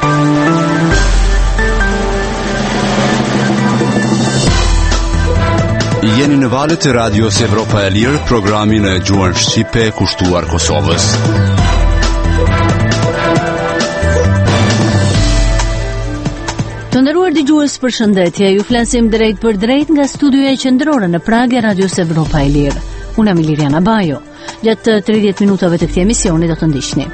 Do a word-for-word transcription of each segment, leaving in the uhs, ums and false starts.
Jeni në valët e radios Evropa e Lirë, programin e gjuhën shqipe kushtuar Kosovës. Të nderuar dëgjues, përshëndetje. Ju flasim drejt për drejt nga studioja qendrore në Prag e radios Evropa e Lirë. Unë jam Liriana Bajo. Gjatë tridhjetë minutave të këtij emisioni do të ndiqni.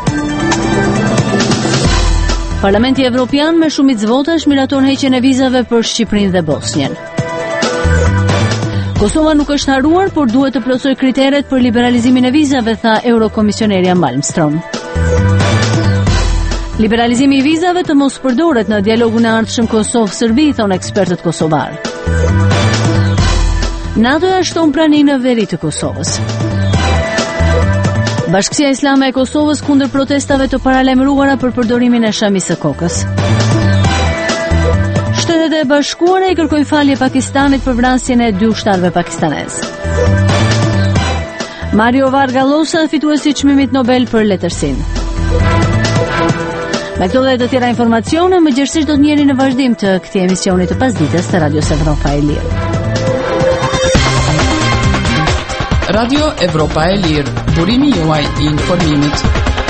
Parlamenti Evropian me shumicë votash miraton heqjen e vizave për Shqipërinë dhe Bosnjën. Kosova nuk është haruar, por duhet të plotësojë kriteret për liberalizimin e vizave, tha Eurokomisionerja Malmström. Liberalizimi i vizave të mos përdoret në dialogun e ardhshëm Kosovë-Serbi, thonë ekspertët kosovar. NATO-ja shton praninë në veri të Kosovës. Bashkësia Islame e Kosovës kundër protestave të paralajmëruara për përdorimin e shamisë së kokës. Shtetet e Bashkuara i kërkojnë falje Pakistanit për vrasjen e dy ushtarëve pakistanez. Mario Varga Llosa, fituesi i çmimit Nobel për letërsinë. Me këto dhe të tjera informacione, më gjerësisht do të njiheni në vazhdim të këtij emisioni të pasdites të Radios Evropa e Lirë. Radio Evropa e Lirë, burimi juaj i informimit.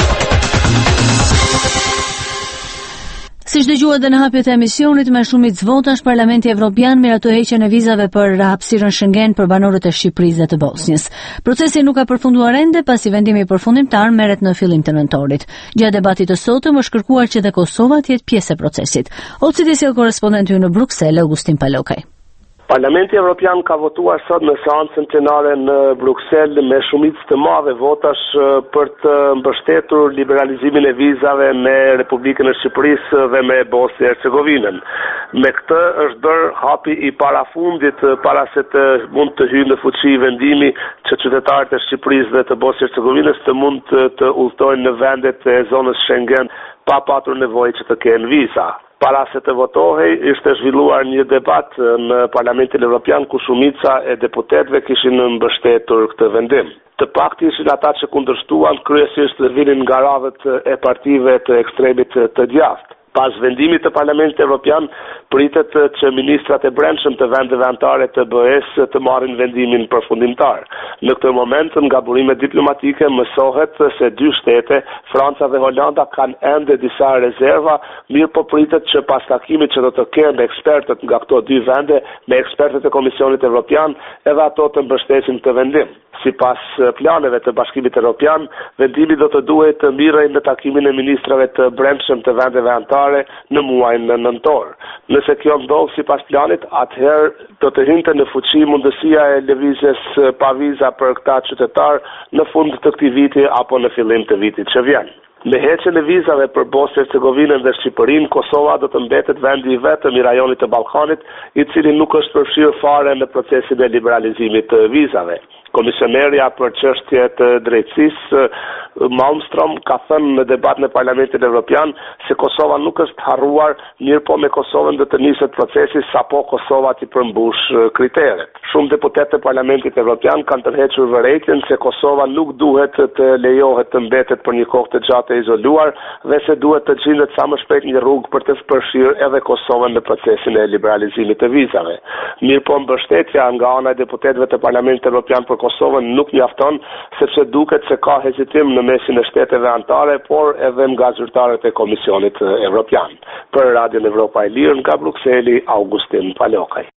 Si dëgjuat dhe në hapjet e emisionit, me shumicë votash Parlamenti Evropian miratoi heqjen e vizave për hapësirën Schengen për banorët e Shqipërisë dhe të Bosnjës. Procesi nuk ka përfunduar ende, pasi vendimi përfundimtar merret në fillim të nëntorit. Gjatë debatit të sotëm është kërkuar që dhe Kosova të jetë pjesë e procesit. Ociti sjell korrespondenti ynë në Bruksel, Augustin Palokaj. Parlamenti Evropian ka votuar sot në seancën plenare në Bruksel me shumicë të madhe votash për të mbështetur liberalizimin e vizave me Republikën e Shqipërisë dhe me Bosnjë e Hercegovinën. Me këtë është bërë hapi i parafundit para se të mund të hyjë në fuqi vendimi që qytetarët e Shqipërisë dhe të Bosnjë e Hercegovinës të mund të, të udhtojnë në vendet e zonës Schengen pa patur nevojë që të kenë viza. Para se të votohej, ishte zhvilluar një debat në Parlamentin Evropian ku shumica e deputetëve kishin mbështetur këtë vendim. Të pakti ishin ata që kundërshtuan, kryesisht vinin nga radhët e partive të ekstremit të djathtë. Pas vendimit të Parlamentit Evropian, pritet që ministrat e brendshëm të vendeve anëtare të B E S të marrin vendimin përfundimtar. Në këtë moment, nga burime diplomatike mësohet se dy shtete, Franca dhe Holanda, kanë ende disa rezerva, mirë po pritet që pas takimit që do të kenë me ekspertët nga këto dy vende, me ekspertët e Komisionit Evropian, edhe ato të mbështesin këtë vendim. Sipas planeve të Bashkimit Evropian, vendimi do të duhet të mirrej në takimin e ministrave të brendshëm të vendeve anëtare në muajin nëntor. Nëse kjo ndodh sipas planit, atëherë do të hynte në fuqi mundësia e lëvizjes pa viza për këta qytetar në fund të këtij viti apo në fillim të vitit që vjen. Me heqjen e vizave për Bosnjë e Hercegovinën dhe Shqipërinë, Kosova do të mbetet vendi i vetëm i rajonit të Ballkanit, i cili nuk është përfshirë fare në procesin e liberalizimit të vizave. Komisionerja për çështje të drejtësisë Malmström ka thënë në debat në Parlamentin Evropian se Kosova nuk është harruar, mirë po me Kosovën do të niset procesi sapo Kosova t'i përmbush kriteret. Shumë deputetë të Parlamentit Evropian kanë tërhequr vërejtjen se Kosova nuk duhet të lejohet të mbetet për një kohë të gjatë e izoluar dhe se duhet të gjendet sa më shpejt një rrugë për të përfshirë edhe Kosovën në procesin e liberalizimit të vizave. Mirë po mbështetja nga ana e deputetëve të Parlamentit Evropian për Kosovën nuk mjafton, sepse duket se ka hezitim në mesin e shteteve anëtare, por edhe nga zyrtarët e Komisionit Evropian. Për Radion Evropa e Lirë, nga Brukseli, Augustin Palokaj.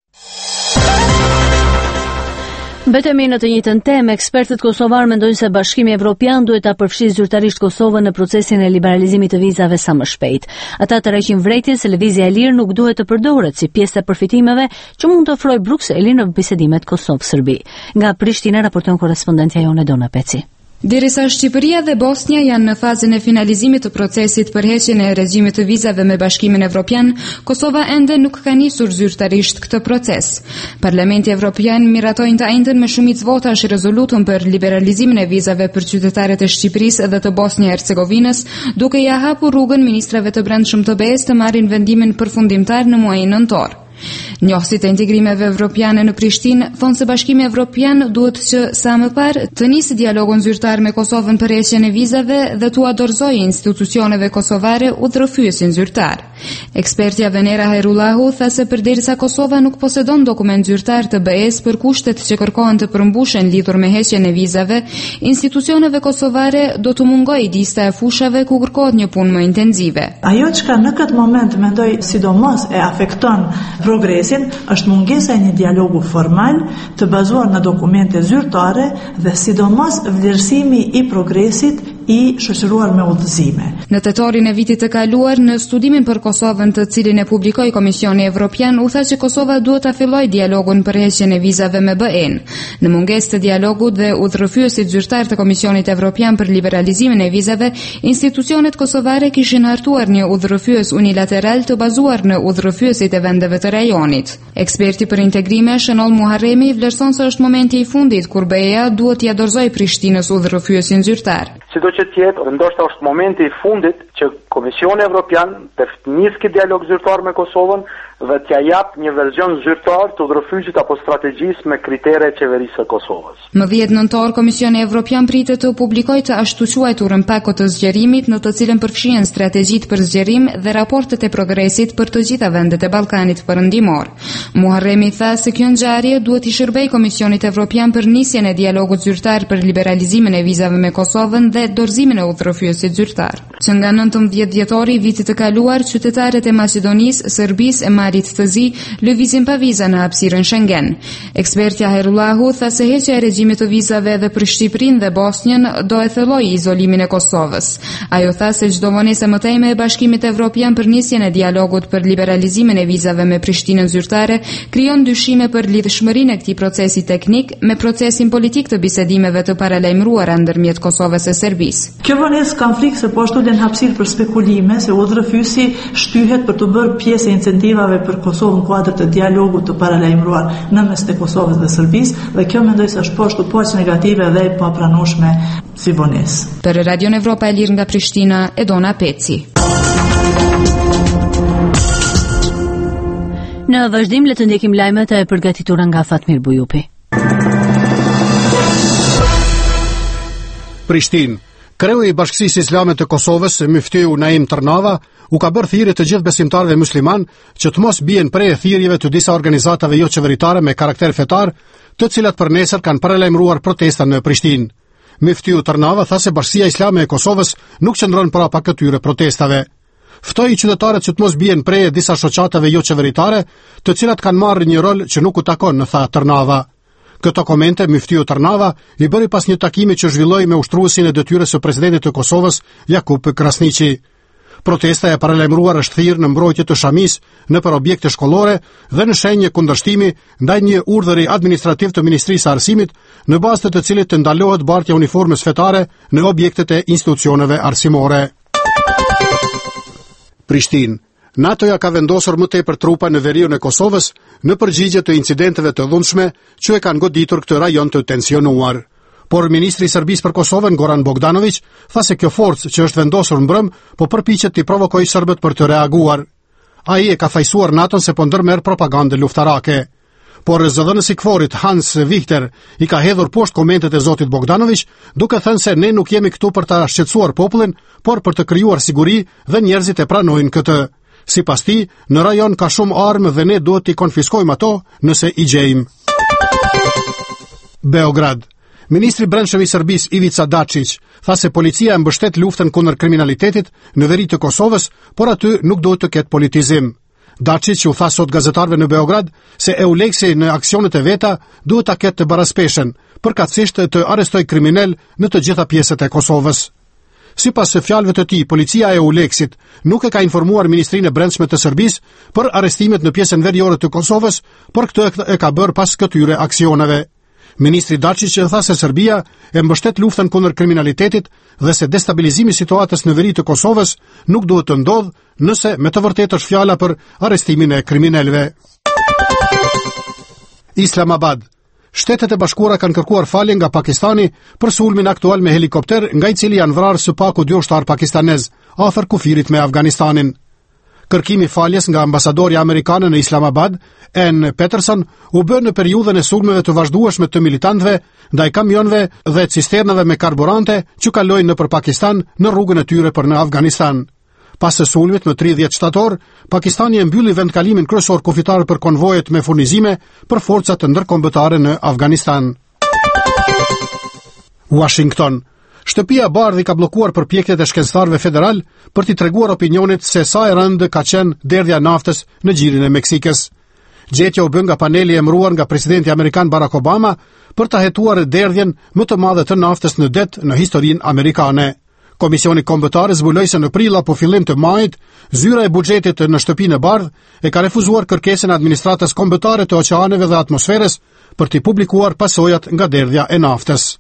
Mbetemi në të njëjtën temë, ekspertët kosovar mendojnë se Bashkimi Evropian duhet ta përfshijë zyrtarisht Kosovën në procesin e liberalizimit të vizave sa më shpejt. Ata tërheqin vërejtjen se lëvizja e lirë nuk duhet të përdoret si pjesë e përfitimeve që mund të ofrojë Brukseli në bisedimet Kosovë-Serbi. Nga Prishtina raporton korrespondentja Jone Dona Peci. Derisa Shqipëria dhe Bosnja janë në fazën e finalizimit të procesit për heqjen e regjimit të vizave me Bashkimin Evropian, Kosova ende nuk ka nisur zyrtarisht këtë proces. Parlamenti Evropian miratoi të njëjtën me shumicë votash rezolutën për liberalizimin e vizave për qytetarët e Shqipërisë dhe të Bosnjë e Hercegovinës, duke ia hapur rrugën ministrave të brendshëm të B E S të marrin vendimin përfundimtar në muajin nëntor. Njohësit e integrimeve evropiane në Prishtinë thonë se Bashkimi Evropian duhet që sa më parë të nisë dialogun zyrtar me Kosovën për heqjen e vizave dhe t'u dorëzojë institucioneve kosovare udhërofyesin zyrtar. Ekspertja Venera Hayrullahu tha se përderisa Kosova nuk posedon dokument zyrtar të B E-s për kushtet që kërkohen të përmbushen lidhur me heqjen e vizave, institucioneve kosovare do të mungojë lista e fushave ku kërkohet një punë më intensive. Ajo çka në këtë moment mendoj sidomos e afekton progresin është mungesa e një dialogu formal të bazuar në dokumente zyrtare dhe sidomos vlerësimi i progresit i shoqëruar me udhëzime. Në tetorin e vitit të kaluar, në studimin për Kosovën të cilin e publikoi Komisioni Evropian, u tha që Kosova duhet ta fillojë dialogun për heqjen e vizave me B E-n. Në mungesë të dialogut dhe udhërofyesit zyrtar të Komisionit Evropian për liberalizimin e vizave, institucionet kosovare kishin hartuar një udhërofyes unilateral të bazuar në udhërofyesit e vendeve të rajonit. Eksperti për integrime Shënoll Muharremi vlerëson se është momenti i fundit kur B E-a duhet t'i dorëzojë Prishtinës udhërofyesin zyrtar. Sido që tjetë, ndoshta është momenti i fundit që Komisioni Evropian të nisë këtë dialog zyrtar me Kosovën dhe t'ja jap një verzion zyrtar të udhërofyesit apo strategjisë me kritere e qeverisë së Kosovës. Më dhjetë nëntor, Komisioni Evropian pritet të publikojë të ashtu quajturën pakot të zgjerimit në të cilën përfshihen strategjitë për zgjerim dhe raportet e progresit për të gjitha vendet e Ballkanit Perëndimor. Muharremi tha se kjo ngjarje duhet i shërbejë Komisionit Evropian për nisjen e dialogut zyrtar për liberalizimin e vizave me Kosovën dhe dorëzimin e udhërofyesit zyrtar. Që nga nëntëmbëdhjetë dhjetori i vitit të kaluar, qytetarët e Maqedonisë, Serbisë e Marit të Zi lëvizin pa viza në hapësirën Schengen. Ekspertja Hayrullahu tha se heqja e regjimit të vizave edhe për Shqipërinë dhe Bosnjën do e thellojë izolimin e Kosovës. Ajo tha se çdo vonesë më tejme e Bashkimit Evropian për nisjen e dialogut për liberalizimin e vizave me Prishtinën zyrtare krijon dyshime për lidhshmërinë e këtij procesi teknik me procesin politik të bisedimeve të paralajmëruara ndërmjet Kosovës e Serbisë. Kjo vonesë konflikt se po ashtu len hapësirë për spekulime se udhërofyesi shtyhet për të bërë pjesë e incentivave për Kosovën kuadër të dialogut të paralajmëruar në mes të Kosovës dhe Serbisë dhe kjo mendoj se është po ashtu poq negative dhe po pranueshme si vonesë. Për Radio Evropa e Lirë nga Prishtina, Edona Peci. Në vazhdim le të ndjekim lajmet e përgatitura nga Fatmir Bujupi. Prishtinë. Kreu i Bashkësisë Islame të Kosovës, Myftyu Naim Tërnava, u ka bërë thirrje të gjithë besimtarëve musliman që të mos bien prej thirrjeve të disa organizatave jo qeveritare me karakter fetar, të cilat për nesër kanë paralajmëruar protesta në Prishtinë. Myftyu Tërnava tha se Bashkia Islame e Kosovës nuk qëndron prapa këtyre protestave. Ftoi qytetarët që të mos bien prej disa shoqatave jo qeveritare, të cilat kanë marrë një rol që nuk u takon, tha Tërnava. Këto komente Myftyu Tërnava i bëri pas një takimi që zhvilloi me ushtruesin e detyrës së presidentit të Kosovës, Jakub Krasniqi. Protesta e paralajmëruar është thirrë në mbrojtje të shamis nëpër objekte shkollore dhe në shenjë kundërshtimi ndaj një urdhëri administrativ të Ministrisë së Arsimit, në bazë të të cilit të ndalohet bartja e uniformës fetare në objektet e institucioneve arsimore. Prishtinë. NATO-ja ka vendosur më tepër trupa në veriun e Kosovës në përgjigje të incidenteve të dhunshme që e kanë goditur këtë rajon të tensionuar. Por ministri i Serbisë për Kosovën, Goran Bogdanović, tha se kjo forcë që është vendosur mbrëm, po përpiqet të provokojë serbët për të reaguar. Ai e ka thajsuar NATO-n se po ndërmerr propagandë luftarake. Por zëdhënësi i Kforit Hans Vichter i ka hedhur poshtë komentet e zotit Bogdanović, duke thënë se ne nuk jemi këtu për ta shqetësuar popullin, por për të krijuar siguri dhe njerëzit e pranojnë këtë. Sipas tij, në rajon ka shumë armë dhe ne duhet t'i konfiskojmë ato nëse i gjejmë. Beograd. Ministri i Brendshëm i Serbisë Ivica Dačić tha se policia e mbështet luftën kundër kriminalitetit në veri të Kosovës, por aty nuk duhet të ketë politizim. Dačić u tha sot gazetarëve në Beograd se EULEX-i në aksionet e veta duhet ta ketë të baraspeshën, përkatësisht të arrestojë kriminal në të gjitha pjesët e Kosovës. Sipas së fjalëve të tij, policia e EULEX-it nuk e ka informuar Ministrinë e Brendshme të Serbisë për arrestimet në pjesën veriore të Kosovës, por këtë e ka bërë pas këtyre aksioneve. Ministri Dačić tha se Serbia e mbështet luftën kundër kriminalitetit dhe se destabilizimi i situatës në veri të Kosovës nuk duhet të ndodhë nëse me të vërtetë është fjala për arrestimin e kriminalëve. Islamabad. Shtetet e Bashkuara kanë kërkuar falje nga Pakistani për sulmin aktual me helikopter nga i cili janë vrarë së paku dy ushtar pakistanez afër kufirit me Afganistanin. Kërkimi faljes nga ambasadori amerikan në Islamabad, Ann Peterson, u bë në periudhën e sulmeve të vazhdueshme të militantëve ndaj kamionëve dhe cisternave me karburante që kalojnë nëpër Pakistan në rrugën e tyre për në Afganistan. Pas së sulmit më tridhjetë shtator, Pakistani e mbylli vendkalimin kryesor kufitar për konvojet me furnizime për forcat ndërkombëtare në Afganistan. Washington. Shtëpia e Bardhë ka bllokuar përpjekjet e shkencëtarëve federal për t'i treguar opinionit se sa e rëndë ka qenë derdhja e naftës në gjirin e Meksikës. Gjetja u bë nga paneli i emëruar nga presidenti amerikan Barack Obama për ta hetuar derdhjen më të madhe të naftës në det në historinë amerikane. Komisioni kombëtar zbuloi se në prill apo fillim të majit, zyra e buxhetit në shtëpinë e Bardhë e ka refuzuar kërkesën e administratës kombëtare të oqeaneve dhe atmosferës për t'i publikuar pasojat nga derdhja e naftës.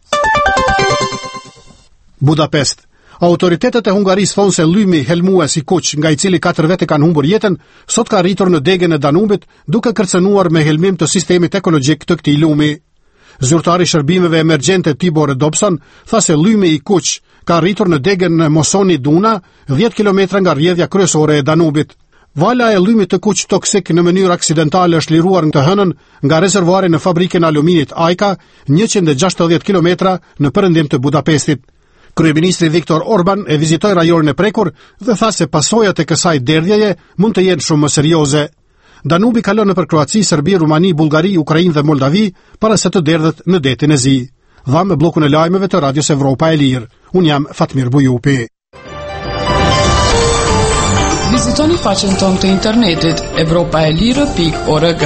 Budapest. Autoritetet e Hungarisë thonë se llymi helmues i kuq, nga i cili katër vete kanë humbur jetën, sot ka rritur në degën e Danubit, duke kërcënuar me helmim të sistemit ekologjik të këtij lumi. Zyrtari i shërbimeve emergjente Tibor Dobson tha se llymi i kuq ka rritur në degën e Mosoni Duna, dhjetë kilometra nga rrjedhja kryesore e Danubit. Vala e llymit të kuq toksik në mënyrë aksidentale është liruar të hënën nga rezervuari në fabrikën e aluminit Ajka, njëqind e gjashtëdhjetë kilometra në perëndim të Budapestit. Kryeministri Viktor Orban e vizitoi rajonin e prekur dhe tha se pasojat e kësaj derdhjeje mund të jenë shumë më serioze. Danubi kalon nëpër Kroaci, Serbi, Rumani, Bullgari, Ukrainë dhe Moldavi para se të derdhet në detin e zi. Dham me bllokun e lajmeve të Radios Evropa e Lirë. Un jam Fatmir Bujupi. Vizitoni faqen tonë të internetit evropa e lirë pikë org.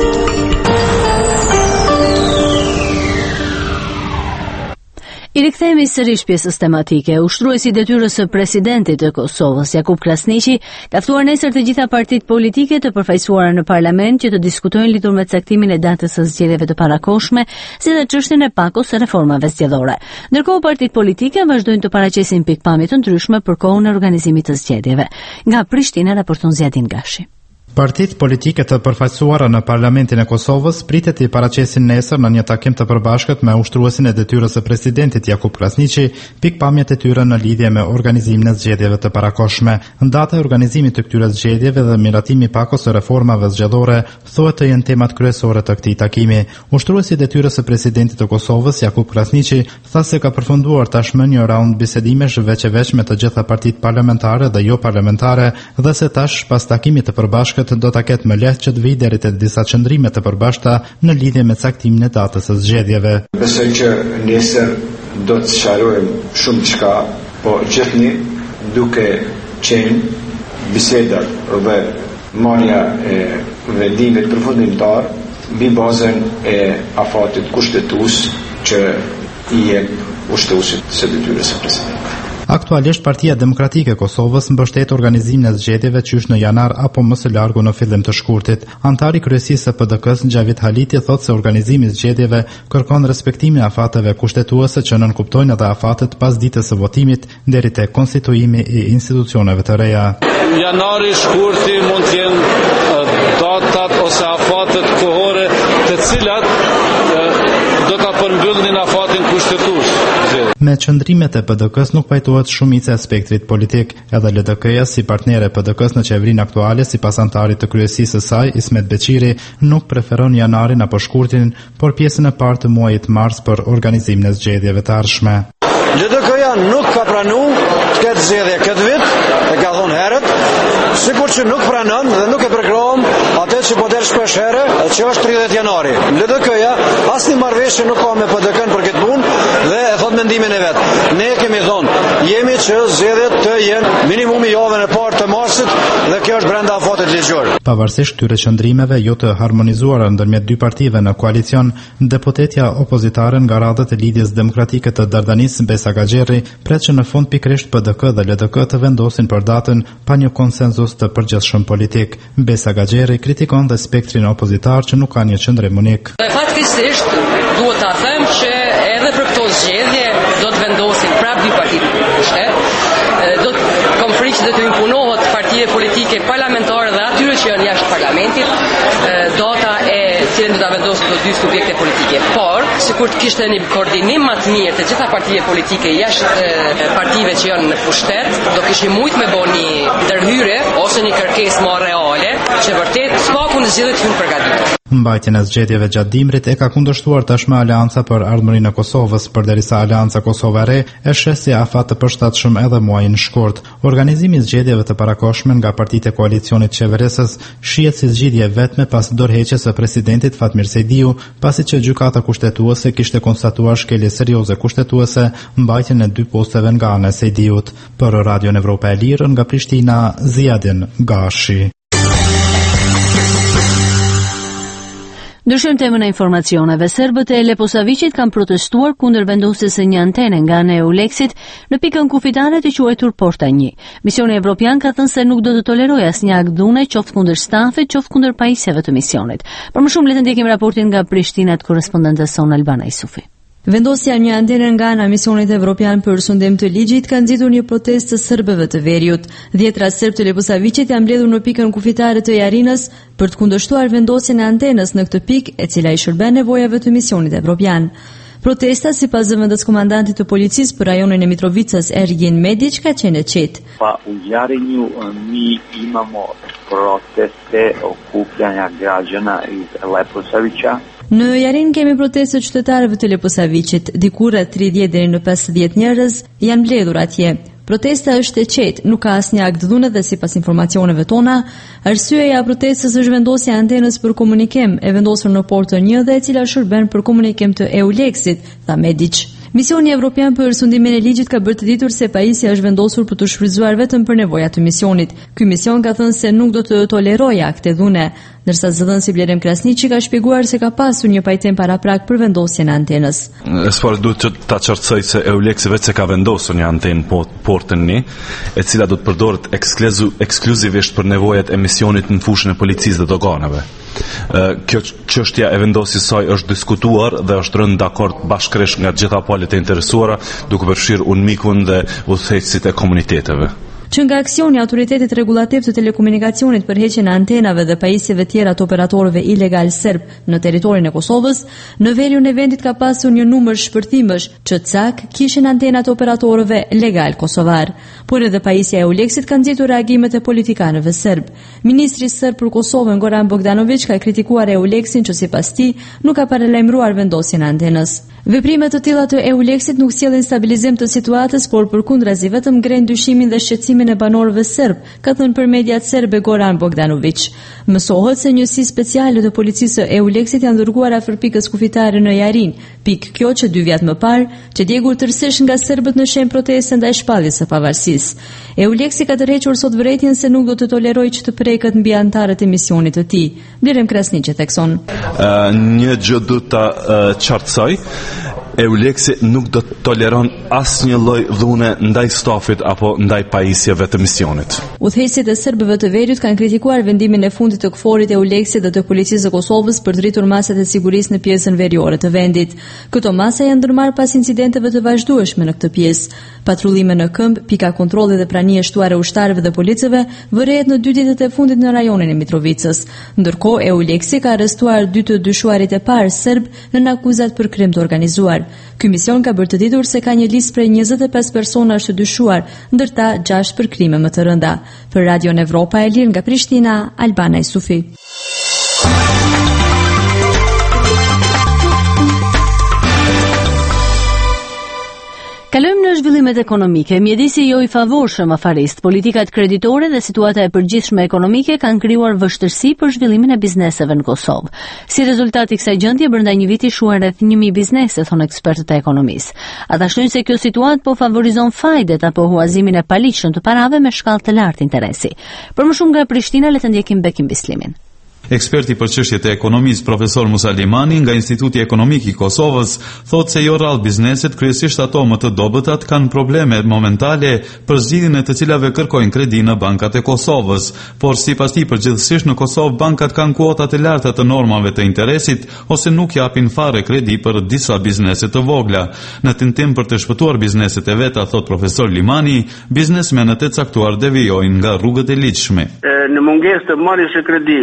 I rikthehemi sërish pjesës tematike. Ushtruesi i detyrës së presidentit të Kosovës, Jakub Krasniqi, ka ftuar nesër të gjitha partitë politike të përfaqësuara në parlament që të diskutojnë lidhur me caktimin e datës së zgjedhjeve të parakohshme, si dhe çështjen e pakos së reformave zgjedhore. Ndërkohë, partitë politike vazhdojnë të paraqesin pikpamje të ndryshme për kohën e organizimit të zgjedhjeve. Nga Prishtina raporton Zjadin Gashi. Partitë politike të përfaqësuara në Parlamentin e Kosovës pritet të paraqesin nesër në një takim të përbashkët me ushtruesin e detyrës së presidentit Jakub Krasniqi pikpamjet e tyre në lidhje me organizimin e zgjedhjeve të parakohshme. Data e organizimit të këtyre zgjedhjeve dhe miratimi pakos së reformave zgjedhore thuhet të jenë temat kryesore të këtij takimi. Ushtruesi i detyrës së presidentit të Kosovës Jakub Krasniqi tha se ka përfunduar tashmë një raund bisedimesh veç e veç me të gjitha partitë parlamentare dhe jo parlamentare dhe se tash pas takimit të përbashkët do ta ketë më lehtë që të vijë deri te disa qëndrime të përbashkëta në lidhje me caktimin e datës së zgjedhjeve. Besoj që nesër do të sqarojmë shumë çka, po gjithnjë duke qenë bisedat dhe marrja e vendimit përfundimtar mbi bazën e afatit kushtetues që i jep ushtruesit së detyrës së presidentit. Aktualisht Partia Demokratike e Kosovës mbështet organizimin e zgjedhjeve qysh në janar apo më së largu në fillim të shkurtit. Antari i kryesisë së P D K-s Xhavit Haliti thotë se organizimi i zgjedhjeve kërkon respektimin e afateve kushtetuese që nënkuptojnë edhe afatet pas ditës së votimit deri te konstituimi i institucioneve të reja. Janari shkurti mund të jenë datat ose afatet kohore të cilat do ta përmbyllnin afatin kushtetues. Me qëndrimet e P D K-s nuk pajtohet shumica e spektrit politik, edhe L D K-ja si partnere e P D K-s në qeverinë aktuale, sipas antarit të kryesisë së saj, Ismet Beqiri, nuk preferon janarin apo shkurtin, por pjesën e parë të muajit mars për organizimin e zgjedhjeve të ardhshme. L D K-ja nuk ka pranuar të ketë zgjedhje këtë vit, e ka thonë herët, sikur që nuk pranon dhe nuk e përkrahon atë që po del shpesh herë, që është tridhjetë janari. L D K-ja asnjë marrëveshje nuk ka me P D K-n për këtë punë dhe e thot mendimin e vet. Ne kemi thonë, jemi që zgjedhjet të jenë minimumi javën e parë të marsit dhe kjo është brenda afatit ligjor. Pavarësisht këtyre qëndrimeve jo të harmonizuara ndërmjet dy partive në koalicion, deputetja opozitare nga radhët e Lidhjes Demokratike të Dardanis Besa Gaxherri pret që në fund pikërisht P D K dhe L D K të vendosin për datën pa një konsenzus të përgjithshëm politik. Besa Gaxherri kritikon dhe spektrin opozitar që nuk ka një qëndrim unik. Fatkesisht duhet ta them që edhe për këto zgjedhje do të vendosin prapë dy partitë politike. Do të kam frikë që do të imponohet partive politike parlamentare dhe atyre që janë jashtë parlamentit data e cilën do ta vendosin të dy subjekte politike. Por, sikur të kishte një koordinim më të mirë të gjitha partitë politike jashtë partive që janë në pushtet, do kishim mujt me bëni një ndërhyrje ose një kërkesë më reale, që vërtet s'ka ku në zgjidhje të hynë përgatitur. Mbajtjen e zgjedhjeve gjatë dimrit e ka kundërshtuar tashmë Aleanca për Ardhmërinë e Kosovës, përderisa Aleanca Kosova e Re e sheh si afat të përshtatshëm edhe muajin shkurt. Organizimi i zgjedhjeve të parakohshme nga partitë e koalicionit qeveresës shihet si zgjidhje vetme pas dorëheqjes së presidentit Fatmir Sejdiu, pasi që gjykata kushtetuese kishte konstatuar shkelje serioze kushtetuese mbajtjen e dy posteve nga ana e Sejdiut. Për Radion Evropa e Lirë nga Prishtina, Ziadin Gashi. Ndryshojmë temën e informacioneve. Serbët e Leposavicit kanë protestuar kundër vendosjes së një antene nga ana e Eulexit në pikën kufitare të quajtur Porta një. Misioni evropian ka thënë se nuk do të tolerojë asnjë akt dhune, qoftë kundër stafit, qoftë kundër pajisjeve të misionit. Për më shumë le të ndjekim raportin nga Prishtina të korrespondentes son Albana Isufi. Vendosja një antene nga ana misionit evropian për sundim të ligjit ka nxitur një protestë të serbëve të Veriut. Dhjetra serb të Leposavicit janë mbledhur në pikën kufitare të Jarinës për të kundërshtuar vendosjen e antenës në këtë pikë, e cila i shërben nevojave të misionit evropian. Protesta, sipas zëvendës komandantit të policisë për rajonin e Mitrovicës, Ergin Medic, ka qenë e qetë. Pa u Jarinju mi imamo proteste okupljanja građana iz Leposavića. Në Jarin kemi protestë qytetarëve të Leposavicit, diku rreth tridhjetë deri në pesëdhjetë njerëz janë mbledhur atje. Protesta është e qetë, nuk ka asnjë akt dhune dhe sipas informacioneve tona, arsyeja e protestës është vendosja e antenës për komunikim e vendosur në Portën një dhe e cila shërben për komunikim të Eulexit, tha Medic. Misioni evropian për sundimin e ligjit ka bërë të ditur se pajisja është vendosur për të shfrytzuar vetëm për nevojat të misionit. Ky mision ka thënë se nuk do të tolerojë akte dhune, ndërsa zëdhënësi Blerem Krasniqi ka shpjeguar se ka pasur një pajtim paraprak për vendosjen e antenës. Esfar duhet që ta qartësoj se Eulexi vetë se ka vendosur një antenë Portën një, e cila do të përdoret ekskluzivisht për nevojat e misionit në fushën e policisë dhe doganave. Kjo çështja e vendosjes së saj është diskutuar dhe është rënë dakord bashkërisht nga të gjitha palët e interesuara, duke përfshirë UNMIK-un dhe udhëheqësit e komuniteteve. Që nga aksioni autoritetit rregullativ të telekomunikacionit për heqjen e antenave dhe pajisjeve tjera të operatorëve ilegal serb në territorin e Kosovës, në veriun e vendit ka pasur një numër shpërthimësh që cak kishin antenat të operatorëve legal kosovar. Por edhe pajisja e Eulexit ka nxitur reagimet e politikanëve serb. Ministri serb për Kosovën Goran Bogdanović ka kritikuar Eulexin që sipas tij nuk ka paralajmëruar vendosjen e antenës. Veprimet të tilla të Eulexit nuk sjellin stabilizim të situatës, por përkundrazi vetëm ngrenë dyshimin dhe shqetësimin e banorëve serb, ka thënë për mediat serbe Goran Bogdanović. Mësohet se njësi speciale të policisë së Eulexit janë dërguar afër pikës kufitare në Jarin, pikë kjo që dy vjet më parë, që djegur tërësisht nga serbët në shenjë proteste ndaj shpalljes së pavarësisë. Eulexi ka tërhequr sot vërejtjen se nuk do të tolerojë që të preket mbi anëtarët e misionit të tij. Blerem Krasniqi thekson. Uh, një gjë do ta uh, qartësoj. Eulexi nuk do të toleron asnjë lloj dhune ndaj stafit apo ndaj pajisjeve të misionit. Udhëheqësit e serbëve të Veriut kanë kritikuar vendimin e fundit të KFOR-it, Eulexit dhe të policisë së Kosovës për të rritur masat e sigurisë në pjesën veriore të vendit. Këto masa janë ndërmarrë pas incidenteve të vazhdueshme në këtë pjesë. Patrullime në këmbë, pika kontrolli dhe prania shtuare ushtarëve dhe policëve vërehet në dy ditët e fundit në rajonin e Mitrovicës. Ndërkohë, Eulexi ka arrestuar dy të dyshuarit e parë serb në akuzat për krim të organizuar. Ky mision ka bërë të ditur se ka një listë prej njëzet e pesë personash të dyshuar, ndërta gjashtë për krime më të rënda. Për Radion Evropa e Lirë nga Prishtina, Albana Isufi. Kalojmë në zhvillimet ekonomike. Mjedisi jo i favorshëm afarist, politikat kreditore dhe situata e përgjithshme ekonomike kanë krijuar vështirësi për zhvillimin e bizneseve në Kosovë. Si rezultat i kësaj gjendje, brenda një viti shuan rreth një mijë biznese, thonë ekspertët e ekonomisë. Ata shtojnë se kjo situatë po favorizon fajdet apo huazimin e paligjshëm të parave me shkallë të lartë interesi. Për më shumë nga Prishtina, le të ndjekim Bekim Bislimin. Eksperti për çështjet e ekonomisë profesor Musa Limani nga Instituti Ekonomik i Kosovës thotë se jo rrallë bizneset, kryesisht ato më të dobëtat, kanë probleme momentale për zgjidhjen e të cilave kërkojnë kredi në bankat e Kosovës, por sipas tij përgjithsisht në Kosovë bankat kanë kuota të larta të normave të interesit ose nuk japin fare kredi për disa biznese të vogla. Në tentim për të shpëtuar bizneset e veta, thot profesor Limani, biznesmenët e caktuar devijojnë nga rrugët e ligjshme. Në mungesë të marrjes së kredive,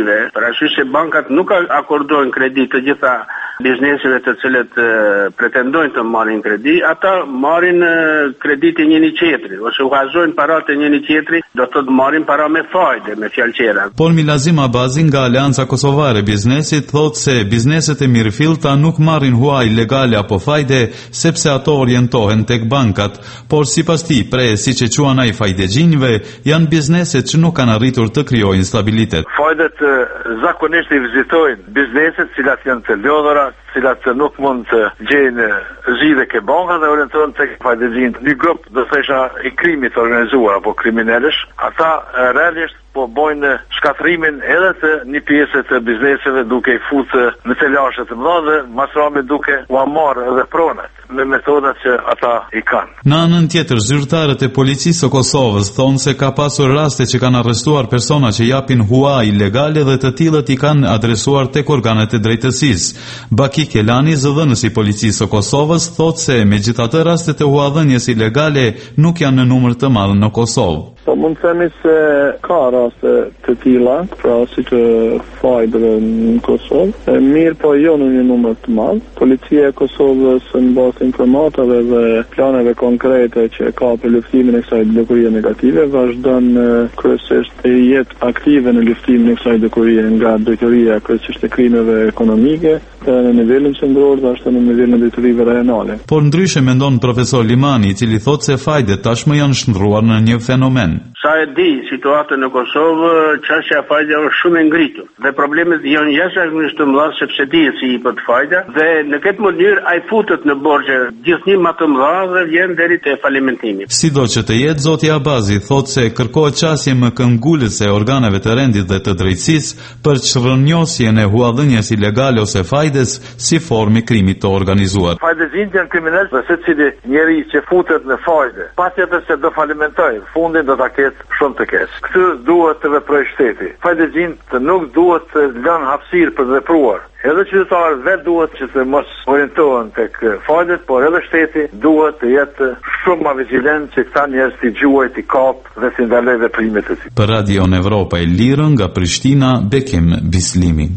Ashtu që bankat nuk akordojnë kredi të gjitha bizneseve të cilët e, pretendojnë të marrin kredi, ata marrin e, kredi të njëri tjetrit ose uhazojnë paratë të njëri tjetrit, do të thotë marrin para me fajde, me fjalë qera. Por Milazim Abazi nga Aleanca Kosovare e Biznesit thotë se bizneset e mirëfillta nuk marrin huaj legale apo fajde sepse ato orientohen tek bankat, por sipas tij, pre siç e quan ai fajdegjinjve, janë bizneset që nuk kanë arritur të krijojnë stabilitet. Fajdet zakonisht i vizitojnë bizneset cilat janë të lodhura, cilat nuk mund të gjejnë zgjidhje ke banka dhe orientohen tek fajdegjinjt. Një grup do thësha i krimit organizuar apo kriminalësh, ata realisht po bojnë shkatrimin edhe të një pjesë të bizneseve duke i futur në telashe të mëdha dhe masrami duke u marrë edhe pronat me metodat që ata i kanë. Në anën tjetër, zyrtarët e policisë së Kosovës thonë se ka pasur raste që kanë arrestuar persona që japin huaj ilegale dhe të tillët i kanë adresuar tek organet e drejtësisë. Baki Kelani, zëdhënësi i policisë së Kosovës, thotë se megjithatë rastet e huadhënies ilegale nuk janë në numër të madh në Kosovë. Po mund të themi se ka raste të tilla, pra si të fajdeve në Kosovë, e mirë po jo në një numër të madh. Policia e Kosovës në bazë informatave dhe planeve konkrete që ka për luftimin e kësaj llokurie negative, vazhdon kryesisht të jetë aktive në luftimin e kësaj llokurie nga drejtoria kryesisht e krimeve ekonomike, në nivelin qendror dhe ashtu në nivelin e drejtorive rajonale. Por ndryshe mendon profesor Limani, i cili thotë se fajdet tashmë janë shndruar në një fenomen. Sa e di situatën në Kosovë, çështja e fajdeve është shumë e ngritur dhe problemet janë jashtëzakonisht të mëdha sepse dihet si i bëhet fajda dhe në këtë mënyrë ai futet në borxhe gjithnjë më të mëdha dhe vjen deri te falimentimi. Sido që të jetë, zoti Abazi thotë se kërkohet qasje më këmbgulëse e organeve të rendit dhe të drejtësisë për çrrënjosjen e huadhënies ilegale ose fajdes si formë krimi të organizuar. Fajdegjinjt janë kriminalë dhe secili njeri që futet në fajde, patjetër se do falimentojë, fundin do ta ketë shumë të keq. Këtë duhet të veprojë shteti. Fajdegjinjt nuk duhet të lënë hapësirë për të vepruar. Edhe qytetarët vetë duhet që të mos orientohen tek fajdet, por edhe shteti duhet të jetë shumë më vigjilent që këta njerëz të gjuajë, të kapë dhe të ndalojë veprimet e tyre. Për Radio Evropa e Lirë nga Prishtina, Bekim Bislimi.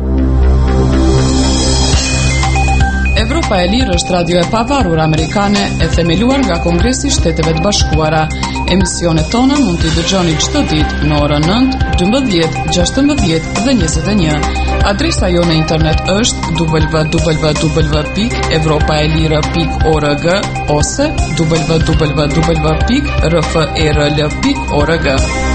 Evropa e Lirë është radio e pavarur amerikane e themeluar nga Kongresi i Shteteve të Bashkuara. Emisionet tona mund t'i dëgjoni çdo ditë në orën nëntë, dymbëdhjetë, gjashtëmbëdhjetë dhe njëzet e një. Adresa jo në internet është w w w pikë evropaelire pikë org ose w w w pikë r f e r l pikë org.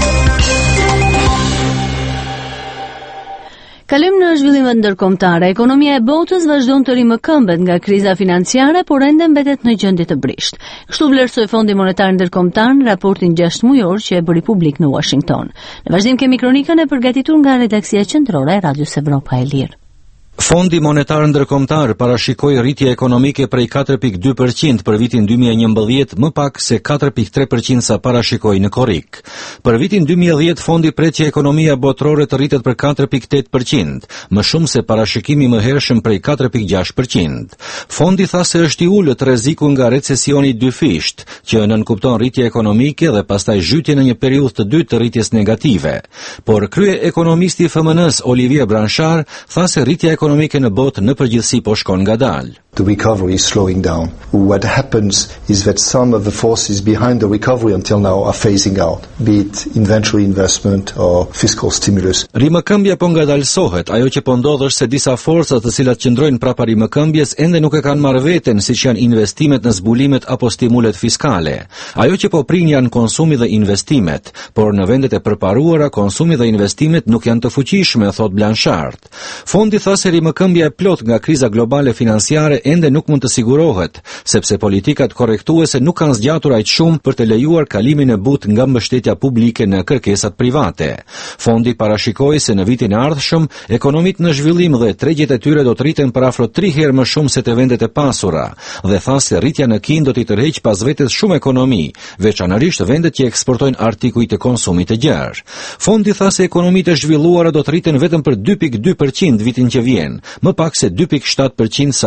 Kalim në zhvillimet ndërkombëtare, ekonomia e botës vazhdon të rimëkëmbet nga kriza financiare, por ende mbetet në gjendje të brisht. Kështu vlerësoi Fondi Monetar Ndërkombëtar në raportin gjashtë mujor që e bëri publik në Washington. Në vazhdim kemi kronikën e përgatitur nga redaksia qendrore e Radios Evropa e Lirë. Fondi Monetar Ndërkombëtar parashikoi rritje ekonomike prej katër pikë dy përqind për vitin dy mijë e njëmbëdhjetë, më pak se katër pikë tre përqind sa parashikoi në korrik. Për vitin dy mijë e dhjetë fondi pret që ekonomia botërore të rritet për katër pikë tetë përqind, më shumë se parashikimi më hershëm prej katër pikë gjashtë përqind. Fondi tha se është i ulët rreziku nga recesioni dyfisht, që nënkupton rritje ekonomike dhe pastaj zhytje në një periudhë të dytë të rritjes negative. Por krye ekonomisti F M N-s Olivier Branchard tha se rritja ekonomike në botë në përgjithësi po shkon ngadalë. The recovery is slowing down. What happens is that some of the forces behind the recovery until now are phasing out, be it inventory investment or fiscal stimulus. Rimëkëmbja po ngadalësohet, ajo që po ndodh është se disa forca të cilat qëndrojnë prapa rimëkëmbjes ende nuk e kanë marrë veten, siç janë investimet në zbulimet apo stimulet fiskale. Ajo që po prin janë konsumi dhe investimet, por në vendet e përparuara konsumi dhe investimet nuk janë të fuqishme, thot Blanchard. Fondi tha se rimëkëmbja e plot nga kriza globale financiare ende nuk mund të sigurohet, sepse politikat korrektuese nuk kanë zgjatur aq shumë për të lejuar kalimin e butë nga mbështetja publike në kërkesat private. Fondi parashikoi se në vitin e ardhshëm ekonomitë në zhvillim dhe tregjet e tyre do të rriten për afro tri herë më shumë se te vendet e pasura, dhe tha se rritja në Kinë do t'i tërheq pas vetes shumë ekonomi, veçanërisht vendet që eksportojnë artikuj të konsumit të gjerë. Fondi tha se ekonomitë e zhvilluara do të rriten vetëm për dy pikë dy përqind vitin që vjen, më pak se dy pikë shtatë përqind sa F M N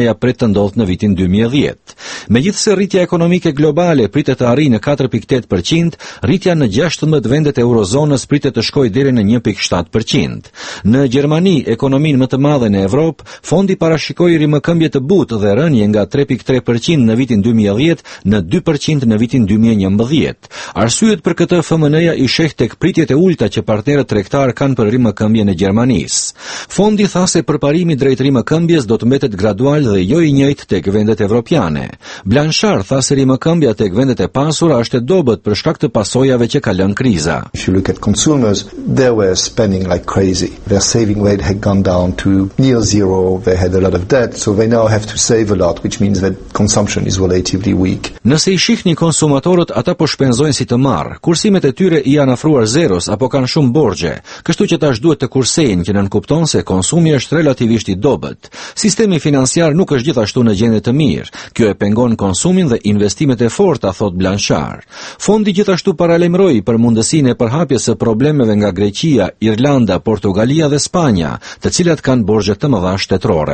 FMN-ja pret të ndodhë në vitin dy mijë e dhjetë. Megjithse rritja ekonomike globale pritet të arrijë në katër pikë tetë përqind, rritja në gjashtëdhjetë vendet e eurozonës pritet të shkojë deri në një pikë shtatë përqind. Në Gjermani, ekonominë më të madhe në Evropë, fondi parashikoi rimëkëmbje të butë dhe rënje nga tre pikë tre përqind në vitin dy mijë e dhjetë në dy përqind në vitin dy mijë e njëmbëdhjetë. Arsyet për këtë F M N-ja i sheh tek pritjet e ulta që partnerët tregtar kanë për rimëkëmbjen e Gjermanisë. Fondi tha se përparimi drejt rimëkëmbjes do të mbetet gradual dhe jo i njëjtë tek vendet evropiane. Blanchard tha se rimëkëmbja tek vendet e pasura është e dobët për shkak të pasojave që ka lënë kriza. If you look at consumers, they were spending like crazy. Their saving rate had gone down to near zero. They had a lot of debt, so they now have to save a lot, which means that consumption is relatively weak. Nëse i shihni konsumatorët, ata po shpenzojnë si të marr. Kursimet e tyre i janë afruar zeros apo kanë shumë borxhe, kështu që tash duhet të kursejnë, që nënkupton se konsumi është relativisht i dobët. Sistemi financiar nuk është gjithashtu në gjendje të mirë. Kjo e pengon konsumin dhe investimet e forta, thot Blanchard. Fondi gjithashtu paralajmëroi për mundësinë e përhapjes së problemeve nga Greqia, Irlanda, Portugalia dhe Spanja, të cilat kanë borxhe të mëdha shtetërore.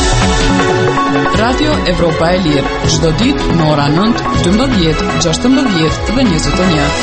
Radio Evropa e Lirë, çdo ditë në ora nëntë, dymbëdhjetë, gjashtëmbëdhjetë dhe njëzet e një.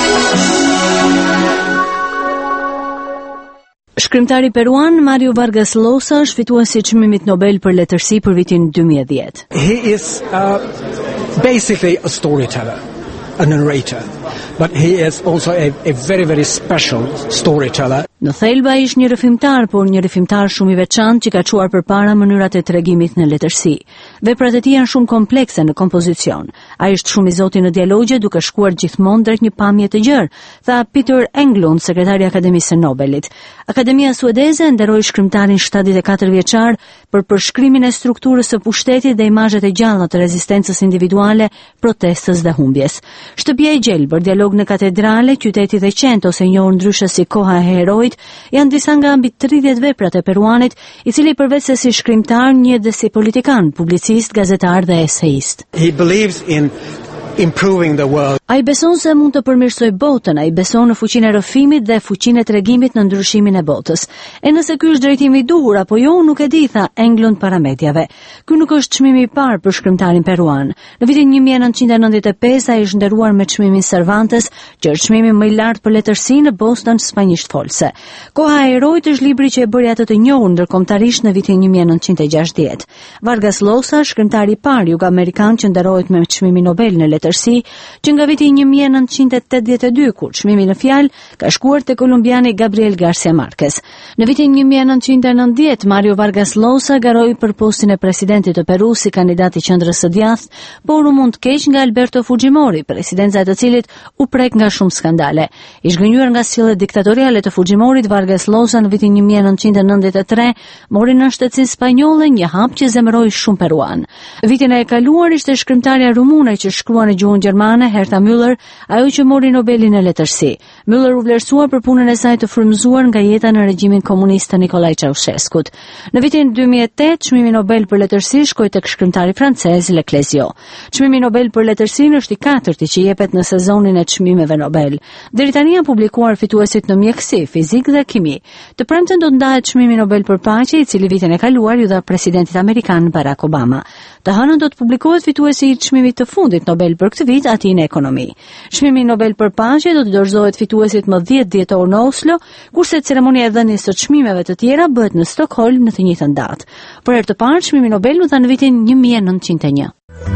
Shkrimtari peruan Mario Vargas Llosa është fituesi i çmimit Nobel për letërsi për vitin dy mijë e dhjetë. He is uh, basically a storyteller, a narrator, but he is also a, a very, very special storyteller. Në thelba ishte një rrëfimtar, por një rrëfimtar shumë i veçantë që ka çuar përpara mënyrat e tregimit në letërsi. Veprat e tij janë shumë komplekse në kompozicion. Ai është shumë i zoti në dialogje, duke shkuar gjithmonë drejt një pamje të gjerë, tha Peter Englund, sekretari i Akademisë së Nobelit. Akademia suedeze nderoi shkrimtarin shtatëdhjetë e katër vjeçar për përshkrimin e strukturës së pushtetit dhe imazhet e gjalla të rezistencës individuale, protestës dhe humbjes. Shtëpia e gjelbër, dialog në katedrale, qyteti dhe qend ose njohur ndryshe si koha e herojit, janë disa nga mbi tridhjetë veprat e peruanit, i cili përveç se si shkrimtar, njeh dhe si politikan, publicist, gazetar dhe eseist. He believes in improving the world. Ai beson se mund të përmirësoj botën, ai beson në fuqinë e rrëfimit dhe fuqinë e tregimit në ndryshimin e botës. E nëse ky është drejtimi i duhur apo jo, nuk e di, tha Englund para mediave. Ky nuk është çmimi i parë për shkrimtarin peruan. Në vitin një mijë e nëntëqind e nëntëdhjetë e pesë ai është nderuar me çmimin Cervantes, që është çmimi më i lartë për letërsi në Boston spanjisht folse. Koha e herojit është libri që e bëri atë të njohur ndërkombëtarisht në vitin një mijë e nëntëqind e gjashtëdhjetë. Vargas Llosa, shkrimtari i parë jug-amerikan që nderohet me çmimin Nobel në letërsi, që nga viti një mijë e nëntëqind e tetëdhjetë e dy, kur çmimi në fjalë ka shkuar te kolumbiani Gabriel Garcia Marquez. Në vitin një mijë e nëntëqind e nëntëdhjetë, Mario Vargas Llosa garoi për postin e presidentit të Peru si kandidat i qendrës së djathtë, por u mund keq nga Alberto Fujimori, presidenca e të cilit u prek nga shumë skandale. I zhgënjur nga sjelljet diktatoriale të Fujimorit, Vargas Llosa në vitin një mijë e nëntëqind e nëntëdhjetë e tre mori në shtetësinë spanjolle, një hap që zemëroi shumë peruan. Vitin e kaluar ishte shkrimtarja rumune që shkrua në gjuhën gjermane, Herta Müller, ajo që mori Nobelin e letërsi. Müller u vlerësua për punën e saj të frymëzuar nga jeta në regjimin komunist të Nikolaj Ceausescut. Në vitin dy mijë e tetë, çmimi Nobel për letërsi shkoi tek shkrimtari francez Le Clésio. Çmimi Nobel për letërsinë është i katërti që jepet në sezonin e çmimeve Nobel. Deri tani janë publikuar fituesit në mjekësi, fizik dhe kimi. Të premten do të ndahet çmimi Nobel për paqe, i cili vitin e kaluar ju dha presidentit amerikan Barack Obama. Të hënën do të publikohet fituesi i çmimit të fundit Nobel për këtë vit, ati në ekonomi. Çmimi Nobel për paqe do të dorëzohet fituesit më dhjetë dhjetor në Oslo, kurse ceremonia e dhënies së çmimeve të tjera bëhet në Stockholm në të njëjtën datë. Për herë të parë çmimi Nobel u dha në vitin një mijë e nëntëqind e një.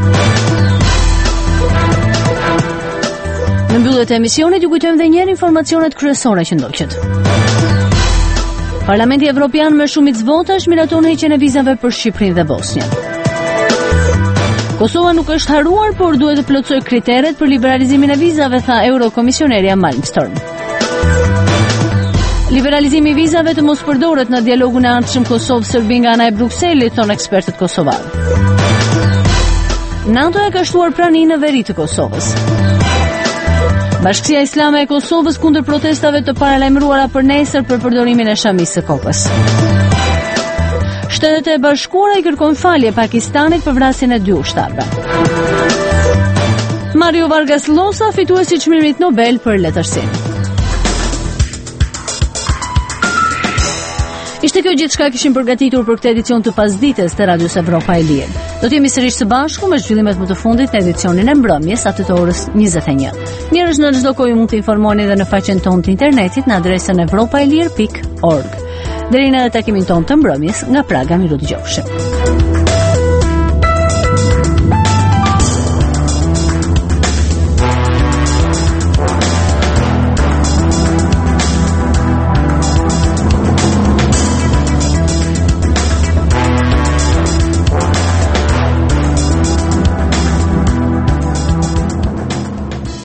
Në mbyllje të emisionit ju kujtojmë edhe një herë informacionet kryesore që ndoqët. Parlamenti Evropian me shumicë votash miraton heqjen e vizave për Shqipërinë dhe Bosnjën. Kosova nuk është haruar, por duhet të plotësojë kriteret për liberalizimin e vizave, tha Eurokomisionerja Malmström. Liberalizimi i vizave të mos përdoret në dialogun e ardhshëm Kosovë-Serbi nga ana e Brukselit, thon ekspertët kosovar. NATO e ka shtuar praninë në veri të Kosovës. Bashkësia Islame e Kosovës kundër protestave të paralajmëruara për nesër për përdorimin e shamisë së kokës. Shtetet e Bashkuara i kërkojnë falje Pakistanit për vrasjen e dy ushtarëve. Mario Vargas Llosa, fituesi i çmimit Nobel për letërsinë. Ishte kjo Kjo gjithçka kishim përgatitur për këtë edicion të pasdites të Radios Evropa e Lirë. Do të jemi sërish së bashku me zhvillimet më të fundit në edicionin e mbrëmjes aty të orës njëzet e një. Njerëz në çdo kohë mund të informoni edhe në faqen tonë të internetit në adresën evropaelir pikë org. Deri në takimin tonë të mbrëmjes, nga Praga miru dëgjofshim.